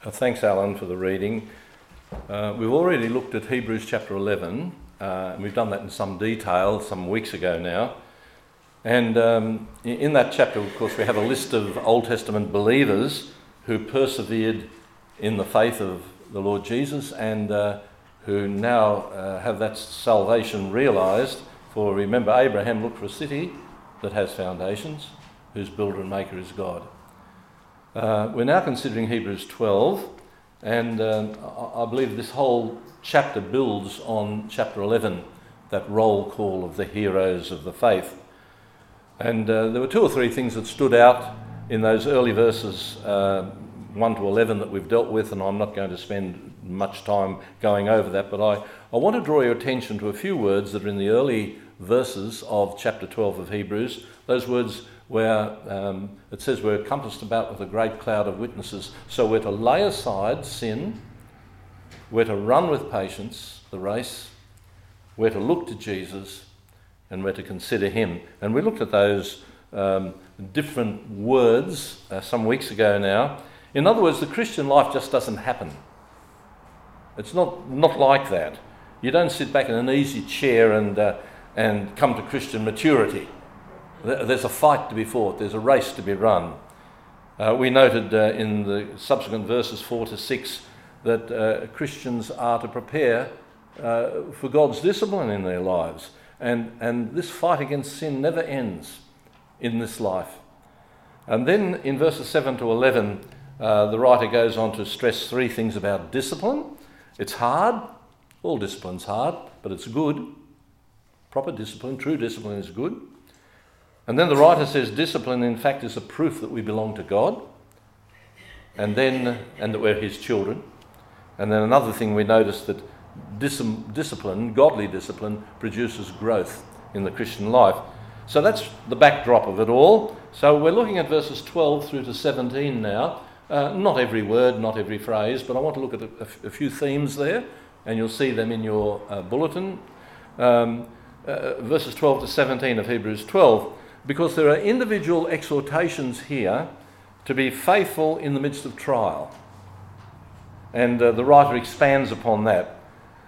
Thanks, Alan, for the reading. We've already looked at Hebrews chapter 11, and we've done that in some detail some weeks ago now. And in that chapter, of course, we have a list of Old Testament believers who persevered in the faith of the Lord Jesus and who now have that salvation realised. For remember, Abraham looked for a city that has foundations, whose builder and maker is God. We're now considering Hebrews 12, and I believe this whole chapter builds on chapter 11, that roll call of the heroes of the faith. And there were two or three things that stood out in those early verses 1 to 11 that we've dealt with, and I'm not going to spend much time going over that, but I want to draw your attention to a few words that are in the early verses of chapter 12 of Hebrews. Those words where it says we're compassed about with a great cloud of witnesses. So we're to lay aside sin, we're to run with patience the race, we're to look to Jesus, and we're to consider him. And we looked at those different words some weeks ago now. In other words, the Christian life just doesn't happen. It's not like that. You don't sit back in an easy chair and come to Christian maturity. There's a fight to be fought. There's a race to be run. We noted in the subsequent verses 4 to 6 that Christians are to prepare for God's discipline in their lives. And this fight against sin never ends in this life. And then in verses 7 to 11, the writer goes on to stress three things about discipline. It's hard. All discipline's hard, but it's good. Proper discipline, true discipline is good. And then the writer says discipline, in fact, is a proof that we belong to God and that we're his children. And then another thing we notice that discipline, godly discipline, produces growth in the Christian life. So that's the backdrop of it all. So we're looking at verses 12 through to 17 now. Not every word, not every phrase, but I want to look at a few themes there, and you'll see them in your bulletin. Verses 12 to 17 of Hebrews 12. Because there are individual exhortations here to be faithful in the midst of trial. And the writer expands upon that.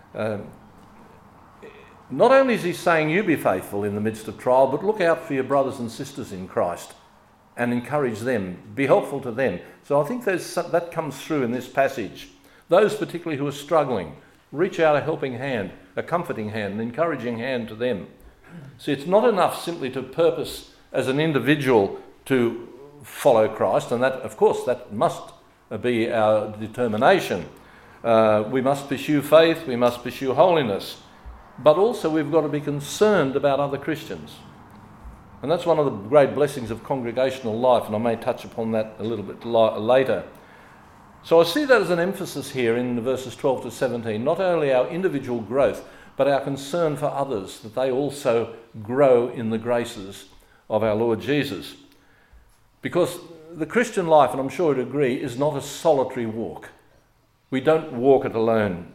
Not only is he saying you be faithful in the midst of trial, but look out for your brothers and sisters in Christ and encourage them, be helpful to them. So I think that comes through in this passage. Those particularly who are struggling, reach out a helping hand, a comforting hand, an encouraging hand to them. See, it's not enough simply to purpose as an individual to follow Christ, and that, of course, that must be our determination. We must pursue faith, we must pursue holiness, but also we've got to be concerned about other Christians. And that's one of the great blessings of congregational life, and I may touch upon that a little bit later. So I see that as an emphasis here in verses 12 to 17, not only our individual growth, but our concern for others, that they also grow in the graces of our Lord Jesus. Because the Christian life, and I'm sure you'd agree, is not a solitary walk. We don't walk it alone.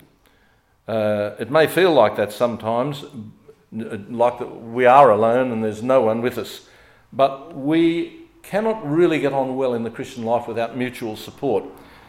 It may feel like that sometimes, like that we are alone and there's no one with us. But we cannot really get on well in the Christian life without mutual support.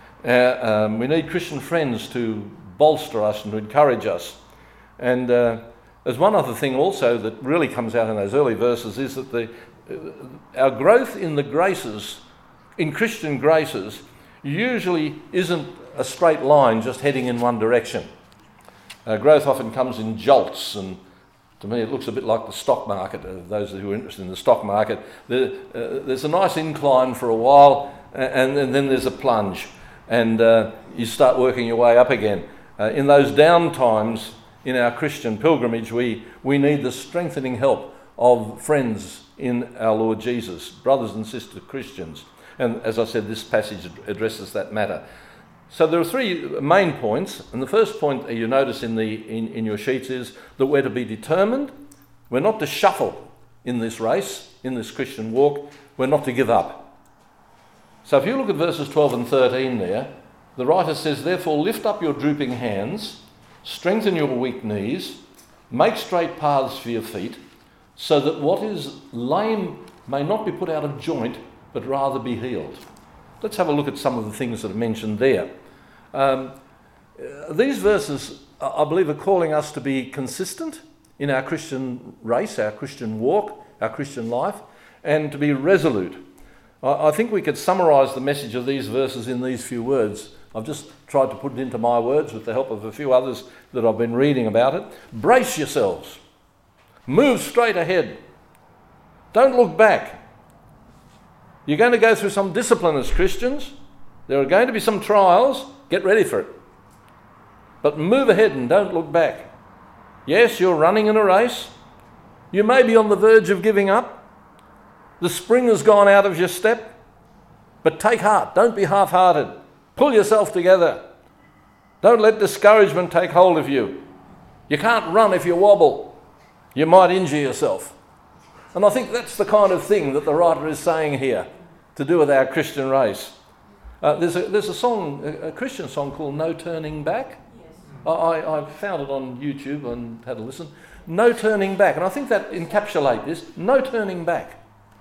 We need Christian friends to bolster us and to encourage us. And there's one other thing also that really comes out in those early verses is that our growth in the graces, in Christian graces, usually isn't a straight line just heading in one direction. Growth often comes in jolts, and to me it looks a bit like the stock market. Those who are interested in the stock market, there's a nice incline for a while, and then there's a plunge, and you start working your way up again. In those down times, in our Christian pilgrimage, we need the strengthening help of friends in our Lord Jesus, brothers and sister Christians. And as I said, this passage addresses that matter. So there are three main points, and the first point you notice in your sheets is that we're to be determined. We're not to shuffle in this race, in this Christian walk. We're not to give up. So if you look at verses 12 and 13 there, the writer says, therefore lift up your drooping hands, strengthen your weak knees, make straight paths for your feet, so that what is lame may not be put out of joint, but rather be healed. Let's have a look at some of the things that are mentioned there. These verses, I believe, are calling us to be consistent in our Christian race, our Christian walk, our Christian life, and to be resolute. I think we could summarise the message of these verses in these few words. I've just tried to put it into my words with the help of a few others that I've been reading about it. Brace yourselves. Move straight ahead. Don't look back. You're going to go through some discipline as Christians. There are going to be some trials. Get ready for it. But move ahead and don't look back. Yes, you're running in a race. You may be on the verge of giving up. The spring has gone out of your step. But take heart. Don't be half-hearted. Pull yourself together. Don't let discouragement take hold of you. You can't run if you wobble. You might injure yourself. And I think that's the kind of thing that the writer is saying here to do with our Christian race. There's a song, a Christian song called No Turning Back. Yes. I found it on YouTube and had a listen. No turning back. And I think that encapsulates this. No turning back.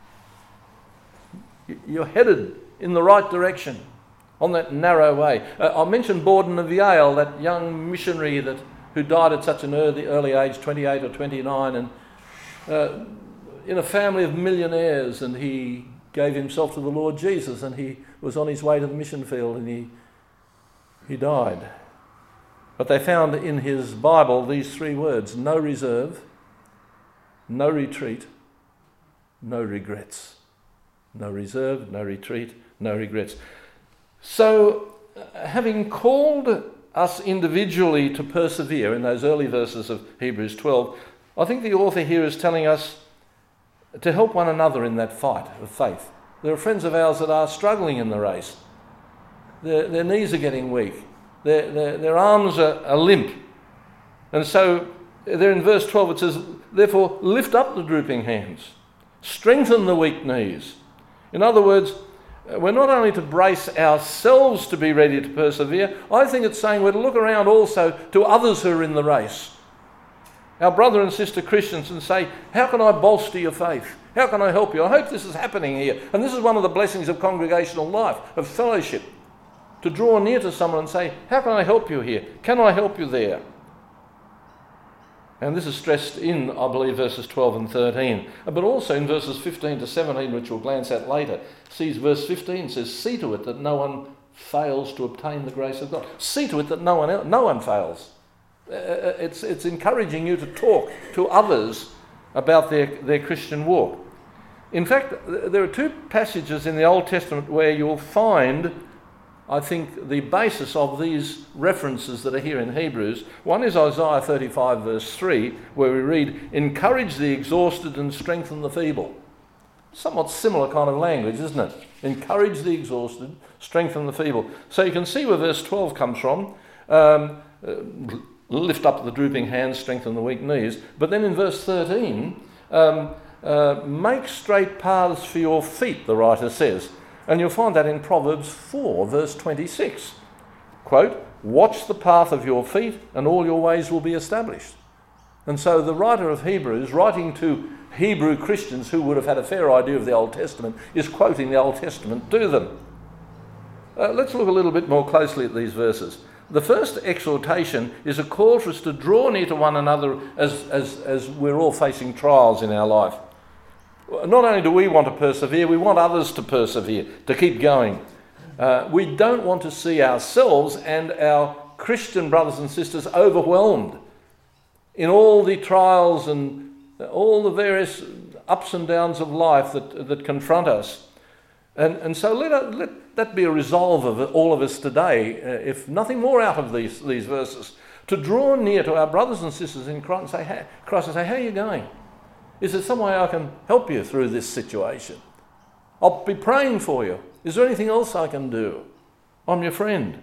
You're headed in the right direction on that narrow way. I mentioned Borden of Yale, that young missionary who died at such an early age, 28 or 29, and in a family of millionaires, and he gave himself to the Lord Jesus, and he was on his way to the mission field, and he died. But they found in his Bible these three words: no reserve, no retreat, no regrets. No reserve, no retreat, no regrets. So, having called us individually to persevere in those early verses of Hebrews 12, I think the author here is telling us to help one another in that fight of faith. There are friends of ours that are struggling in the race. Their knees are getting weak. Their arms are limp. And so, there in verse 12 it says, therefore, lift up the drooping hands. Strengthen the weak knees. In other words, we're not only to brace ourselves to be ready to persevere, I think it's saying we're to look around also to others who are in the race. Our brother and sister Christians, and say, how can I bolster your faith? How can I help you? I hope this is happening here. And this is one of the blessings of congregational life, of fellowship. To draw near to someone and say, how can I help you here? Can I help you there? And this is stressed in, I believe, verses 12 and 13. But also in verses 15 to 17, which we'll glance at later. Sees verse 15 says, see to it that no one fails to obtain the grace of God. See to it that no one fails. It's encouraging you to talk to others about their Christian walk. In fact, there are two passages in the Old Testament where you'll find, I think, the basis of these references that are here in Hebrews. One is Isaiah 35 verse 3, where we read, encourage the exhausted and strengthen the feeble. Somewhat similar kind of language, isn't it? Encourage the exhausted, strengthen the feeble. So you can see where verse 12 comes from. Lift up the drooping hands, strengthen the weak knees. But then in verse 13, make straight paths for your feet, the writer says. And you'll find that in Proverbs 4, verse 26. Quote, watch the path of your feet and all your ways will be established. And so the writer of Hebrews, writing to Hebrew Christians who would have had a fair idea of the Old Testament, is quoting the Old Testament to them. Let's look a little bit more closely at these verses. The first exhortation is a call for us to draw near to one another as we're all facing trials in our life. Not only do we want to persevere, we want others to persevere, to keep going. We don't want to see ourselves and our Christian brothers and sisters overwhelmed in all the trials and all the various ups and downs of life that confront us. And so let that be a resolve of all of us today, if nothing more out of these verses, to draw near to our brothers and sisters in Christ and say, how are you going? Is there some way I can help you through this situation? I'll be praying for you. Is there anything else I can do? I'm your friend.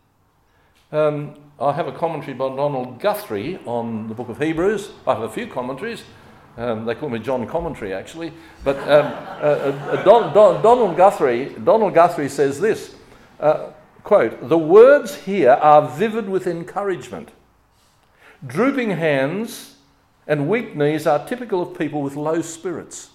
I have a commentary by Donald Guthrie on the book of Hebrews. I have a few commentaries. They call me John Commentary, actually. But Donald Guthrie says this, quote, the words here are vivid with encouragement. Drooping hands and weak knees are typical of people with low spirits.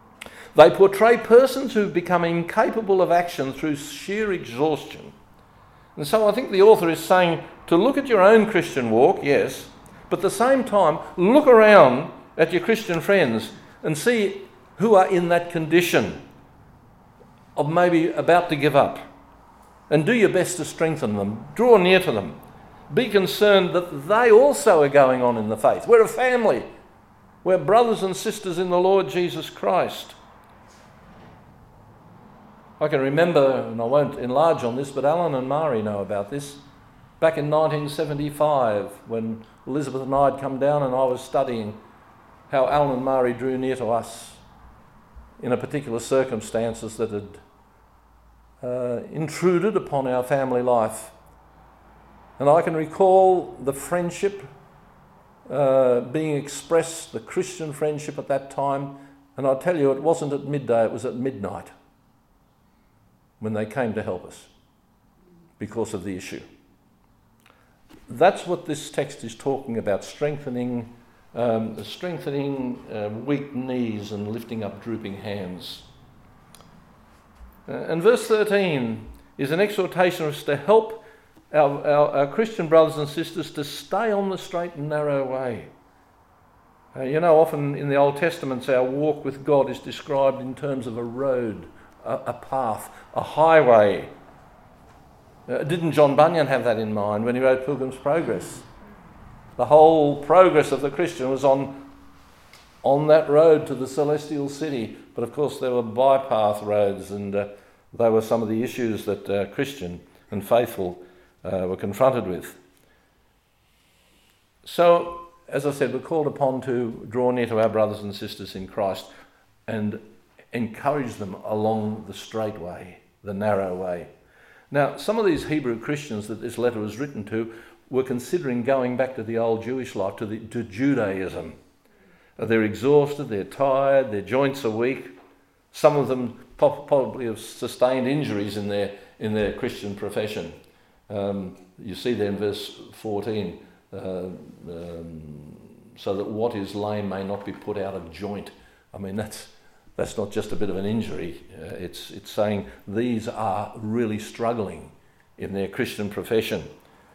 They portray persons who've become incapable of action through sheer exhaustion. And so I think the author is saying to look at your own Christian walk, yes, but at the same time, look around at your Christian friends and see who are in that condition of maybe about to give up. And do your best to strengthen them. Draw near to them. Be concerned that they also are going on in the faith. We're a family. We're brothers and sisters in the Lord Jesus Christ. I can remember, and I won't enlarge on this, but Alan and Mari know about this. Back in 1975, when Elizabeth and I had come down and I was studying, how Alan and Mari drew near to us in a particular circumstances that had intruded upon our family life. And I can recall the friendship being expressed, the Christian friendship at that time, and I tell you, it wasn't at midday, it was at midnight when they came to help us because of the issue. That's what this text is talking about, strengthening weak knees and lifting up drooping hands. And verse 13 is an exhortation of us to help our Christian brothers and sisters to stay on the straight and narrow way. Often in the Old Testament, our walk with God is described in terms of a road, a path, a highway. Didn't John Bunyan have that in mind when he wrote Pilgrim's Progress? The whole progress of the Christian was on that road to the celestial city. But of course there were bypath roads, and they were some of the issues that Christian and faithful were confronted with. So, as I said, we're called upon to draw near to our brothers and sisters in Christ and encourage them along the straight way, the narrow way. Now, some of these Hebrew Christians that this letter was written to were considering going back to the old Jewish life, to Judaism. They're exhausted, they're tired, their joints are weak. Some of them probably have sustained injuries in their Christian profession. You see there in verse 14, so that what is lame may not be put out of joint. I mean, that's not just a bit of an injury. It's saying these are really struggling in their Christian profession.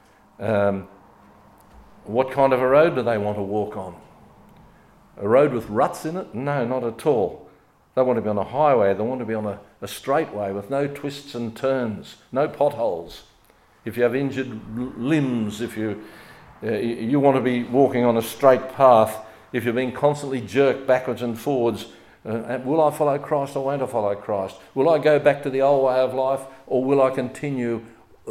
What kind of a road do they want to walk on? A road with ruts in it? No, not at all. They want to be on a highway. They want to be on a straight way with no twists and turns, no potholes. If you have injured limbs, if you want to be walking on a straight path, if you're being constantly jerked backwards and forwards, will I follow Christ or won't I follow Christ? Will I go back to the old way of life, or will I continue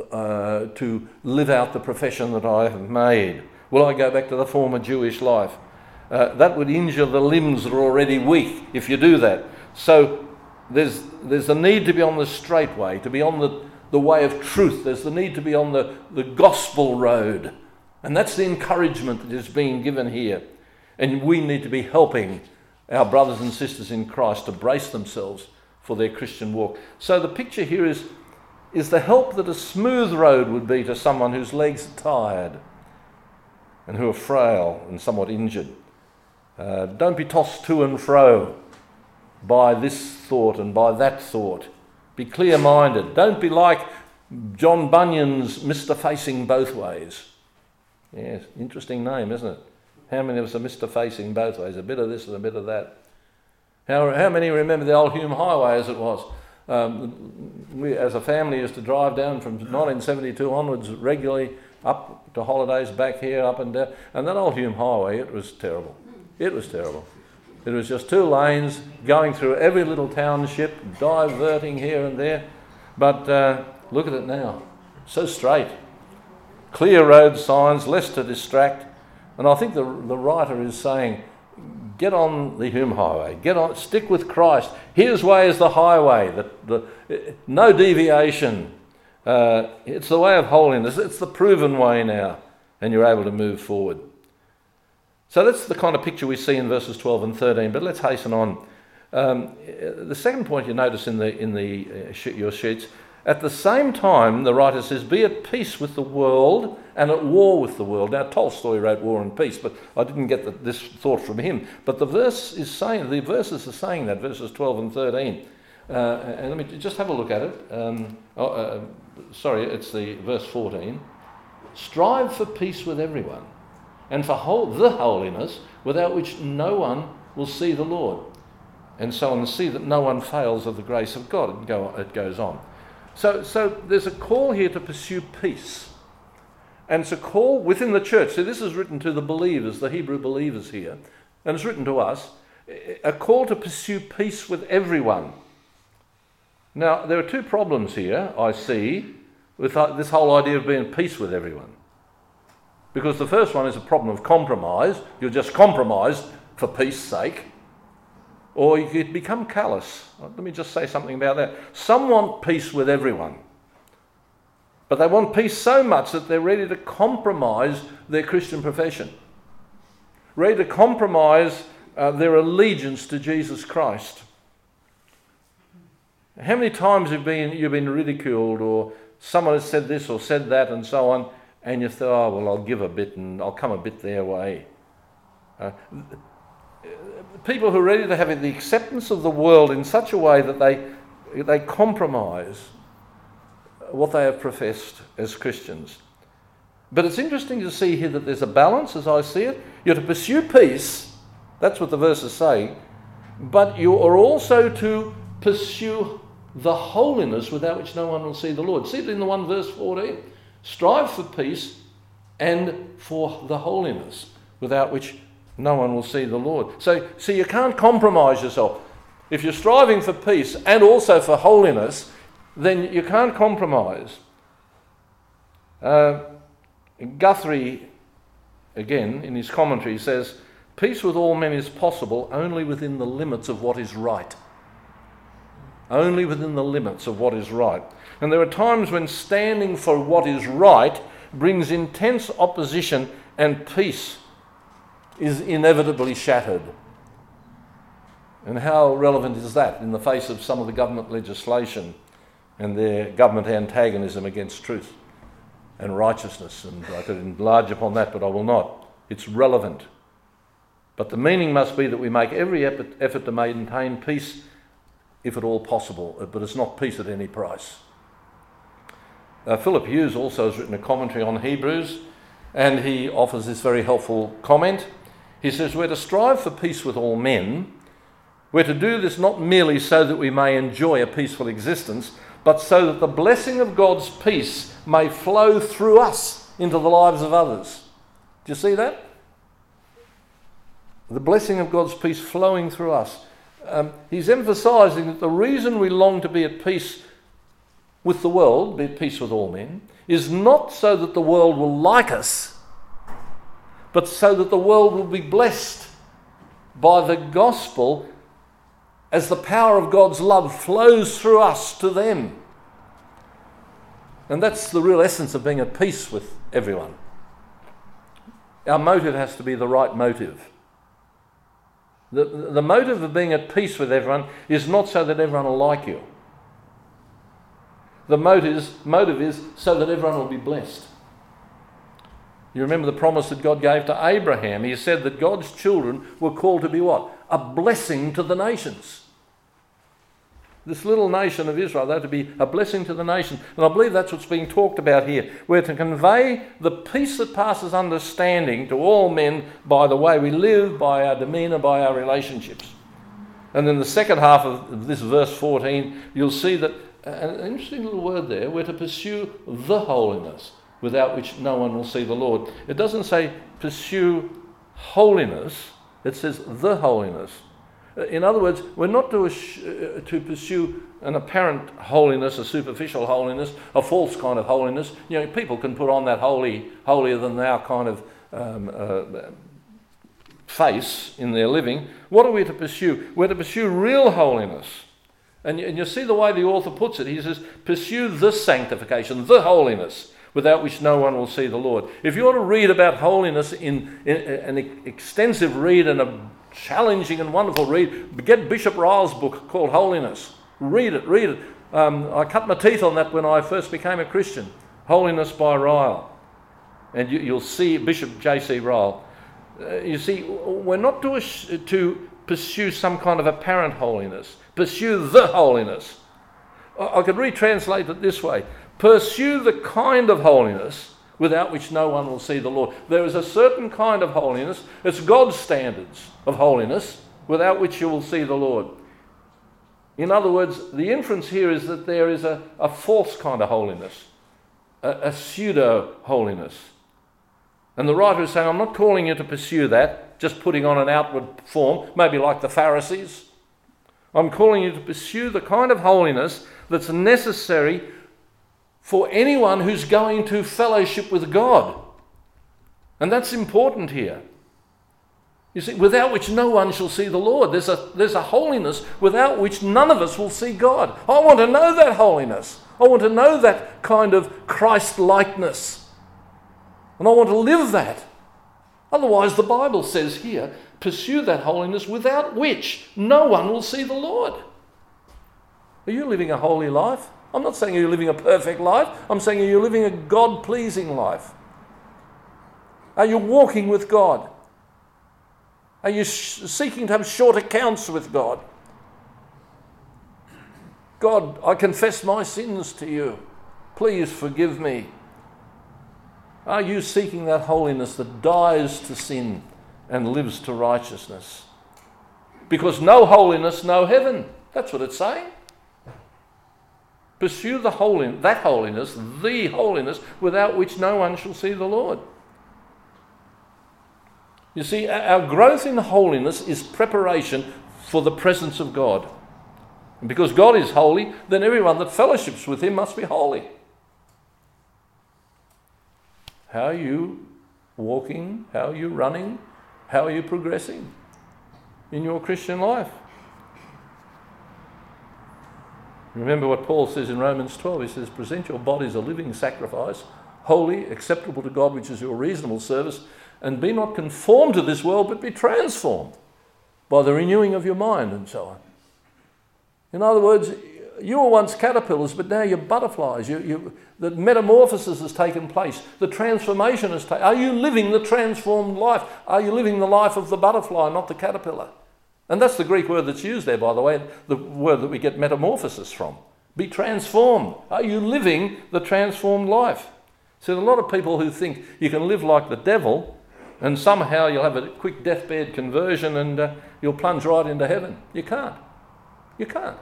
to live out the profession that I have made? Will I go back to the former Jewish life? That would injure the limbs that are already weak if you do that. So there's a need to be on the straight way, to be on the way of truth. There's the need to be on the gospel road. And that's the encouragement that is being given here. And we need to be helping our brothers and sisters in Christ to brace themselves for their Christian walk. So the picture here is the help that a smooth road would be to someone whose legs are tired and who are frail and somewhat injured. Don't be tossed to and fro by this thought and by that thought. Be clear-minded. Don't be like John Bunyan's Mr. Facing Both Ways. Yes, interesting name, isn't it? How many of us are Mr. Facing Both Ways? A bit of this and a bit of that. How many remember the old Hume Highway as it was? We, as a family, used to drive down from 1972 onwards regularly up to holidays, back here, up and down. And that old Hume Highway, it was terrible. It was terrible. It was just two lanes going through every little township, diverting here and there. But look at it now. So straight. Clear road signs, less to distract. And I think the writer is saying, get on the Hume Highway. Stick with Christ. His way is the highway. No deviation. It's the way of holiness. It's the proven way now. And you're able to move forward. So that's the kind of picture we see in verses 12 and 13. But let's hasten on. The second point you notice in your sheets, at the same time, the writer says, be at peace with the world and at war with the world. Now, Tolstoy wrote War and Peace, but I didn't get this thought from him. But the verses are saying that, verses 12 and 13. And let me just have a look at it. it's the verse 14. Strive for peace with everyone, and for the holiness without which no one will see the Lord. And so on, see that no one fails of the grace of God. It goes on. So there's a call here to pursue peace. And it's a call within the church. So this is written to the believers, the Hebrew believers here. And it's written to us. A call to pursue peace with everyone. Now, there are two problems here, I see, with this whole idea of being at peace with everyone. Because the first one is a problem of compromise. You're just compromised for peace's sake. Or you could become callous. Let me just say something about that. Some want peace with everyone. But they want peace so much that they're ready to compromise their Christian profession. Ready to compromise their allegiance to Jesus Christ. How many times have you've been ridiculed, or someone has said this or said that and so on, and you thought, oh, well, I'll give a bit and I'll come a bit their way. People who are ready to have the acceptance of the world in such a way that they compromise what they have professed as Christians. But it's interesting to see here that there's a balance, as I see it. You're to pursue peace, that's what the verses say, but you are also to pursue the holiness without which no one will see the Lord. See it in the 1 verse 14. Strive for peace and for the holiness without which no one will see the Lord. So you can't compromise yourself. If you're striving for peace and also for holiness, then you can't compromise. Guthrie, again, in his commentary, says, peace with all men is possible only within the limits of what is right. Only within the limits of what is right. And there are times when standing for what is right brings intense opposition and peace is inevitably shattered. And how relevant is that in the face of some of the government legislation and their government antagonism against truth and righteousness? And I could enlarge upon that, but I will not. It's relevant. But the meaning must be that we make every effort to maintain peace if at all possible, but it's not peace at any price. Philip Hughes also has written a commentary on Hebrews, and he offers this very helpful comment. He says, we're to strive for peace with all men. We're to do this not merely so that we may enjoy a peaceful existence, but so that the blessing of God's peace may flow through us into the lives of others. Do you see that? The blessing of God's peace flowing through us. He's emphasising that the reason we long to be at peace with the world, be at peace with all men, is not so that the world will like us, but so that the world will be blessed by the gospel as the power of God's love flows through us to them. And that's the real essence of being at peace with everyone. Our motive has to be the right motive. The motive of being at peace with everyone is not so that everyone will like you. The motive is so that everyone will be blessed. You remember the promise that God gave to Abraham. He said that God's children were called to be what? A blessing to the nations. This little nation of Israel, they're to be a blessing to the nation. And I believe that's what's being talked about here. We're to convey the peace that passes understanding to all men by the way we live, by our demeanour, by our relationships. And then the second half of this verse 14, you'll see that, an interesting little word there, we're to pursue the holiness without which no one will see the Lord. It doesn't say pursue holiness, it says the holiness. In other words, we're not to pursue an apparent holiness, a superficial holiness, a false kind of holiness. You know, people can put on that holier than thou kind of face in their living. What are we to pursue? We're to pursue real holiness. And you see the way the author puts it. He says, pursue the sanctification, the holiness, without which no one will see the Lord. If you want to read about holiness in an extensive read and a challenging and wonderful read, get Bishop Ryle's book called Holiness. Read it. I cut my teeth on that when I first became a Christian. Holiness by Ryle. And you'll see Bishop J.C. Ryle. You see, we're not to pursue some kind of apparent holiness. Pursue the holiness. I could retranslate it this way. Pursue the kind of holiness without which no one will see the Lord. There is a certain kind of holiness. It's God's standards of holiness without which you will see the Lord. In other words, the inference here is that there is a false kind of holiness, a pseudo-holiness. And the writer is saying, I'm not calling you to pursue that, just putting on an outward form, maybe like the Pharisees. I'm calling you to pursue the kind of holiness that's necessary for anyone who's going to fellowship with God. And that's important here. You see, without which no one shall see the Lord. There's a holiness without which none of us will see God. I want to know that holiness. I want to know that kind of Christ-likeness. And I want to live that. Otherwise, the Bible says here, pursue that holiness without which no one will see the Lord. Are you living a holy life? I'm not saying you're living a perfect life. I'm saying you're living a God-pleasing life. Are you walking with God? Are you seeking to have short accounts with God? God, I confess my sins to you. Please forgive me. Are you seeking that holiness that dies to sin and lives to righteousness? Because no holiness, no heaven. That's what it's saying. Pursue the holiness without which no one shall see the Lord. You see, our growth in holiness is preparation for the presence of God. And because God is holy, then everyone that fellowships with him must be holy. How are you walking? How are you running? How are you progressing in your Christian life? Remember what Paul says in Romans 12. He says, present your bodies a living sacrifice, holy, acceptable to God, which is your reasonable service, and be not conformed to this world, but be transformed by the renewing of your mind, and so on. In other words, you were once caterpillars, but now you're butterflies. The metamorphosis has taken place. The transformation has taken. Are you living the transformed life? Are you living the life of the butterfly, not the caterpillar? And that's the Greek word that's used there, by the way, the word that we get metamorphosis from. Be transformed. Are you living the transformed life? See, a lot of people who think you can live like the devil and somehow you'll have a quick deathbed conversion and you'll plunge right into heaven. You can't. You can't.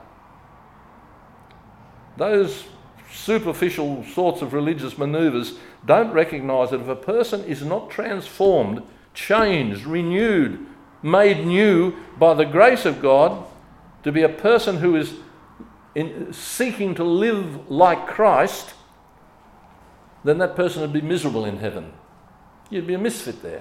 Those superficial sorts of religious manoeuvres don't recognise that if a person is not transformed, changed, renewed, made new by the grace of God to be a person who is seeking to live like Christ, then that person would be miserable in heaven. You'd be a misfit there.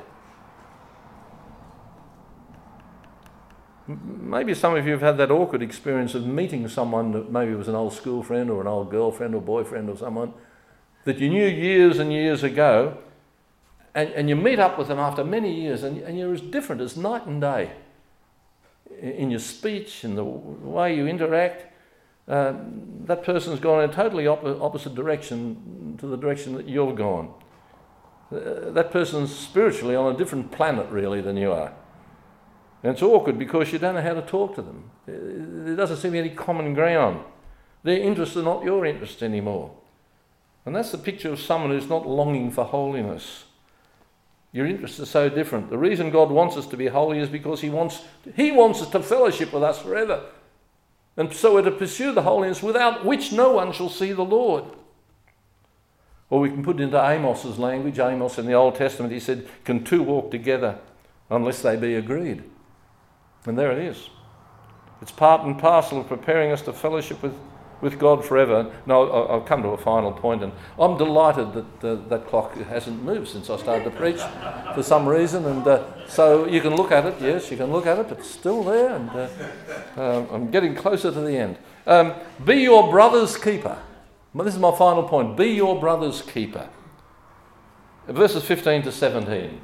Maybe some of you have had that awkward experience of meeting someone that maybe was an old school friend or an old girlfriend or boyfriend or someone that you knew years and years ago, and you meet up with them after many years and you're as different as night and day in your speech, in the way you interact. That person's gone in a totally opposite direction to the direction that you've gone. That person's spiritually on a different planet really than you are. And it's awkward because you don't know how to talk to them. There doesn't seem to be any common ground. Their interests are not your interests anymore. And that's the picture of someone who's not longing for holiness. Your interests are so different. The reason God wants us to be holy is because He wants us to fellowship with us forever. And so we're to pursue the holiness without which no one shall see the Lord. Or we can put it into Amos's language. Amos in the Old Testament, he said, can two walk together unless they be agreed? And there it is. It's part and parcel of preparing us to fellowship with God forever. Now, I'll come to a final point, and I'm delighted that that clock hasn't moved since I started to preach for some reason. And so you can look at it, yes, you can look at it, it's still there, and I'm getting closer to the end. Be your brother's keeper. Well, this is my final point. Be your brother's keeper. Verses 15 to 17.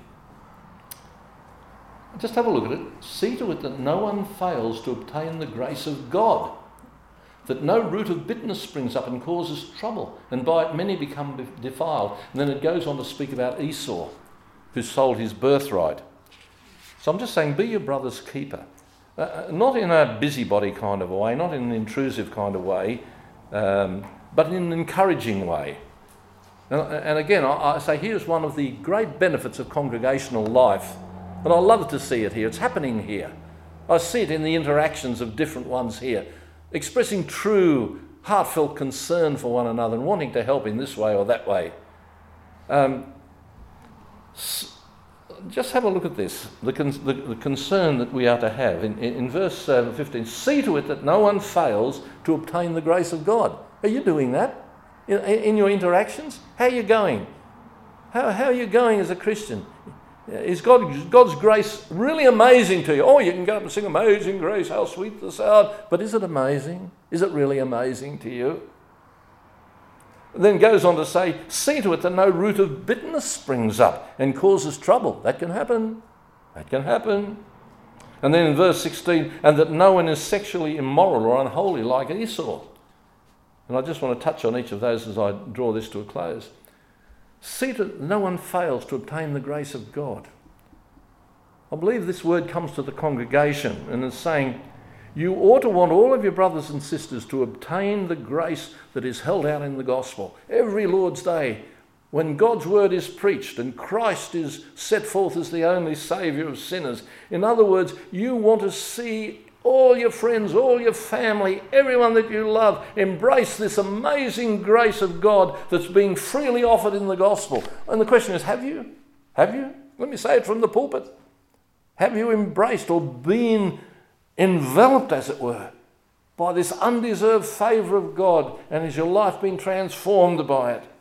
Just have a look at it. See to it that no one fails to obtain the grace of God, that no root of bitterness springs up and causes trouble, and by it many become defiled. And then it goes on to speak about Esau, who sold his birthright. So I'm just saying, be your brother's keeper. Not in a busybody kind of way, not in an intrusive kind of way, but in an encouraging way. And again, I say here's one of the great benefits of congregational life. And I love to see it here. It's happening here. I see it in the interactions of different ones here, expressing true, heartfelt concern for one another and wanting to help in this way or that way. Just have a look at this, the concern that we are to have. In verse 15, see to it that no one fails to obtain the grace of God. Are you doing that in your interactions? How are you going? How are you going as a Christian? Is God's grace really amazing to you? Oh, you can go up and sing Amazing Grace, how sweet the sound. But is it amazing? Is it really amazing to you? Then goes on to say, see to it that no root of bitterness springs up and causes trouble. That can happen. That can happen. And then in verse 16, and that no one is sexually immoral or unholy like Esau. And I just want to touch on each of those as I draw this to a close. See that no one fails to obtain the grace of God. I believe this word comes to the congregation and is saying, you ought to want all of your brothers and sisters to obtain the grace that is held out in the gospel. Every Lord's Day, when God's word is preached and Christ is set forth as the only saviour of sinners. In other words, you want to see all your friends, all your family, everyone that you love, embrace this amazing grace of God that's being freely offered in the gospel. And the question is, have you? Have you? Let me say it from the pulpit. Have you embraced or been enveloped, as it were, by this undeserved favour of God, and has your life been transformed by it?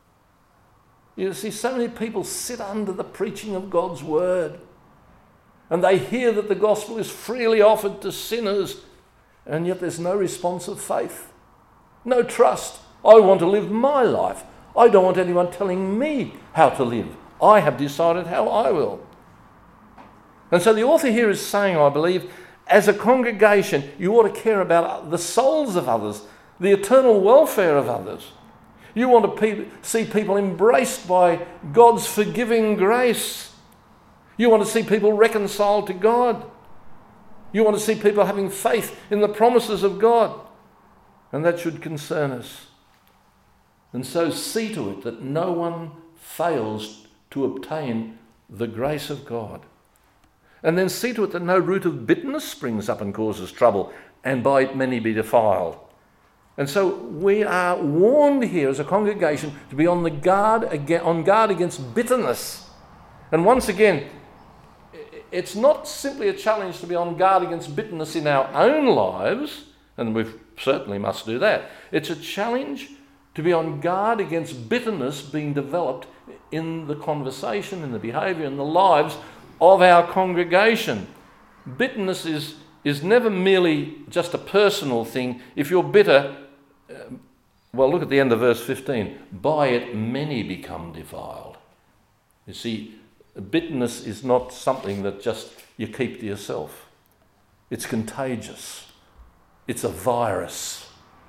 You see, so many people sit under the preaching of God's word, and they hear that the gospel is freely offered to sinners, and yet there's no response of faith, no trust. I want to live my life. I don't want anyone telling me how to live. I have decided how I will. And so the author here is saying, I believe, as a congregation, you ought to care about the souls of others, the eternal welfare of others. You want to see people embraced by God's forgiving grace. You want to see people reconciled to God. You want to see people having faith in the promises of God. And that should concern us. And so see to it that no one fails to obtain the grace of God. And then see to it that no root of bitterness springs up and causes trouble, and by it many be defiled. And so we are warned here as a congregation to be on guard against bitterness. And once again, it's not simply a challenge to be on guard against bitterness in our own lives, and we certainly must do that. It's a challenge to be on guard against bitterness being developed in the conversation, in the behaviour, in the lives of our congregation. Bitterness is never merely just a personal thing. If you're bitter, well, look at the end of verse 15. By it many become defiled. You see, bitterness is not something that just you keep to yourself. It's contagious. It's a virus.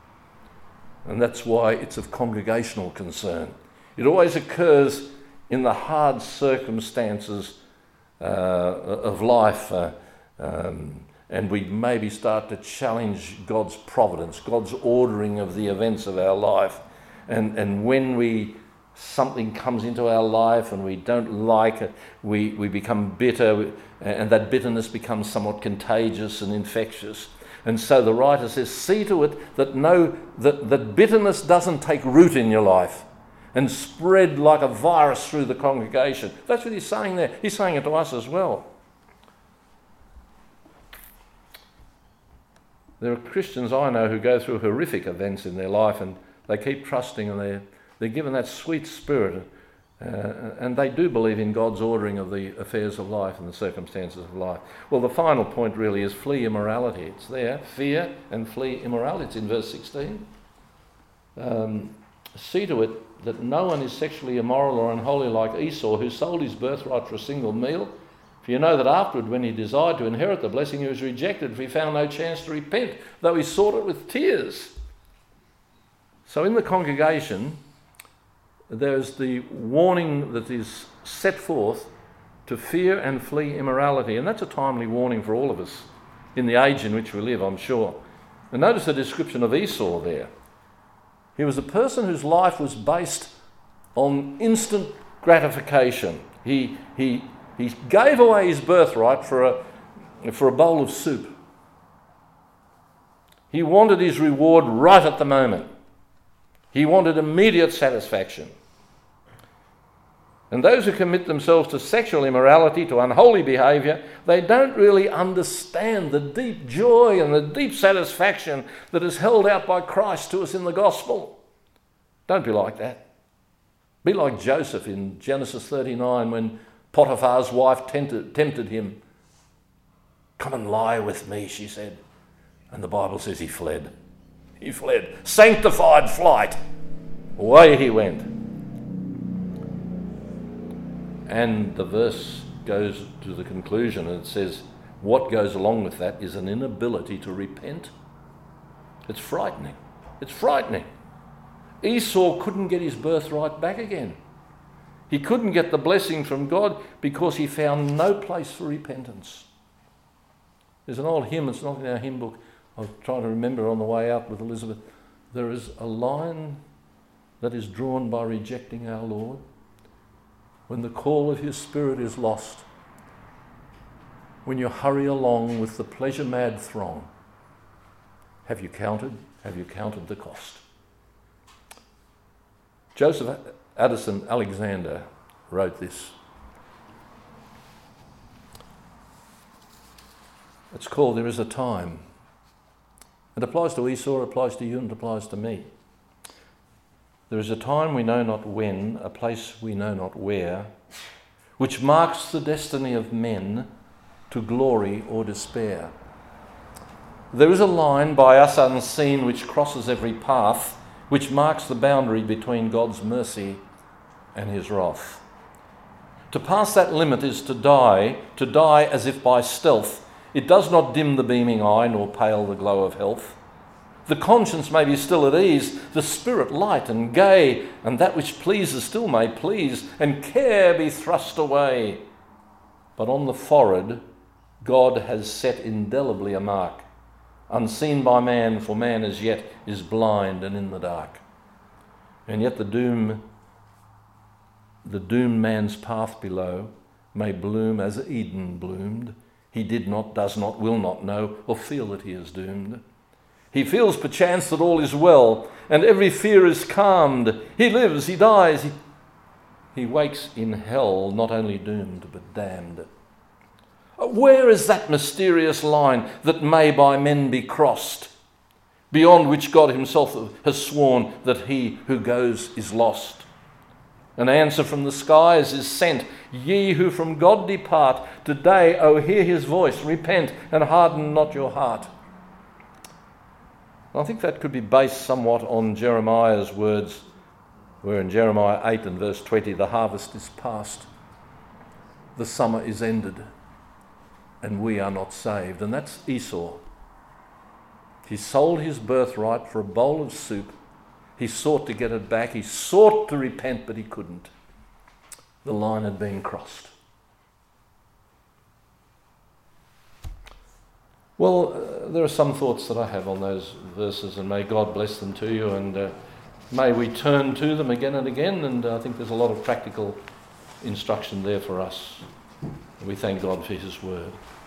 And that's why it's of congregational concern. It always occurs in the hard circumstances of life, and we maybe start to challenge God's providence, God's ordering of the events of our life. And when something comes into our life and we don't like it, we become bitter, and that bitterness becomes somewhat contagious and infectious. And so the writer says, see to it that bitterness doesn't take root in your life and spread like a virus through the congregation. That's what he's saying there. He's saying it to us as well. There are Christians I know who go through horrific events in their life, and they keep trusting, and they're given that sweet spirit, and they do believe in God's ordering of the affairs of life and the circumstances of life. Well, the final point really is flee immorality. It's there, fear and flee immorality. It's in verse 16. See to it that no one is sexually immoral or unholy like Esau, who sold his birthright for a single meal. For you know that afterward, when he desired to inherit the blessing, he was rejected, for he found no chance to repent, though he sought it with tears. So in the congregation, there's the warning that is set forth to fear and flee immorality. And that's a timely warning for all of us in the age in which we live, I'm sure. And notice the description of Esau there. He was a person whose life was based on instant gratification. He gave away his birthright for a bowl of soup. He wanted his reward right at the moment. He wanted immediate satisfaction. And those who commit themselves to sexual immorality, to unholy behaviour, they don't really understand the deep joy and the deep satisfaction that is held out by Christ to us in the gospel. Don't be like that. Be like Joseph in Genesis 39 when Potiphar's wife tempted him. "Come and lie with me," she said. And the Bible says he fled. He fled. Sanctified flight. Away he went. And the verse goes to the conclusion and it says, what goes along with that is an inability to repent. It's frightening. It's frightening. Esau couldn't get his birthright back again. He couldn't get the blessing from God because he found no place for repentance. There's an old hymn, it's not in our hymn book. I was trying to remember on the way out with Elizabeth. There is a line that is drawn by rejecting our Lord. When the call of his Spirit is lost, when you hurry along with the pleasure-mad throng, have you counted the cost? Joseph Addison Alexander wrote this. It's called There Is a Time. It applies to Esau, it applies to you, and it applies to me. There is a time we know not when, a place we know not where, which marks the destiny of men to glory or despair. There is a line by us unseen which crosses every path, which marks the boundary between God's mercy and his wrath. To pass that limit is to die as if by stealth. It does not dim the beaming eye nor pale the glow of health. The conscience may be still at ease, the spirit light and gay, and that which pleases still may please, and care be thrust away. But on the forehead God has set indelibly a mark, unseen by man, for man as yet is blind and in the dark. And yet the doomed man's path below may bloom as Eden bloomed. He did not, does not, will not know, or feel that he is doomed. He feels perchance that all is well, and every fear is calmed. He lives, he dies, he wakes in hell, not only doomed, but damned. Where is that mysterious line that may by men be crossed, beyond which God himself has sworn that he who goes is lost? An answer from the skies is sent. Ye who from God depart, today, O hear his voice, repent and harden not your heart. I think that could be based somewhat on Jeremiah's words, where in Jeremiah 8 and verse 20, the harvest is past, the summer is ended, and we are not saved. And that's Esau. He sold his birthright for a bowl of soup. He sought to get it back. He sought to repent, but he couldn't. The line had been crossed. Well, there are some thoughts that I have on those verses, and may God bless them to you, and may we turn to them again and again, and I think there's a lot of practical instruction there for us. We thank God for his word.